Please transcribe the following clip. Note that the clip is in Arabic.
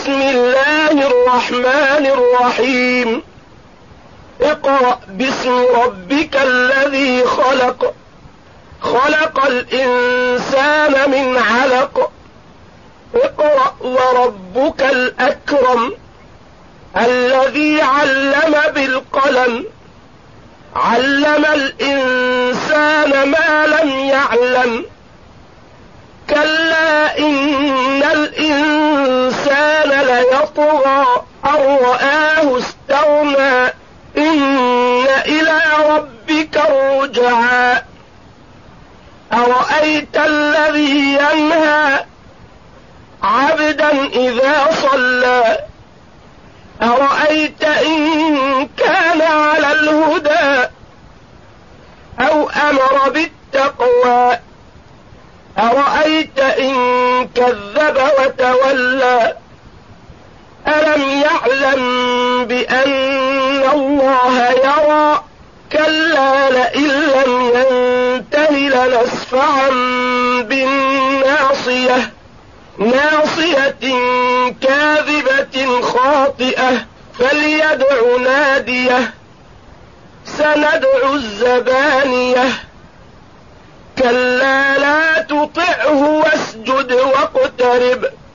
بسم الله الرحمن الرحيم. اقرأ باسم ربك الذي خلق، خلق الإنسان من علق. اقرأ وربك الأكرم الذي علم بالقلم، علم الإنسان ما لم يعلم. كلا إن الإنسان ليطغى أن رآه استغنى إن إلى ربك الرجعى. أرأيت الذي ينهى عبدا إذا صلى، أرأيت إن كان على الهدى أو أمر بالتقوى، أرأيت إن كذب وتولى. ألم يعلم بأن الله يرى، كلا لئن لم ينته لنسفعا بالناصية، ناصية كاذبة خاطئة، فليدع ناديه سندع الزبانية. كلا لا تطعه واسجد واقترب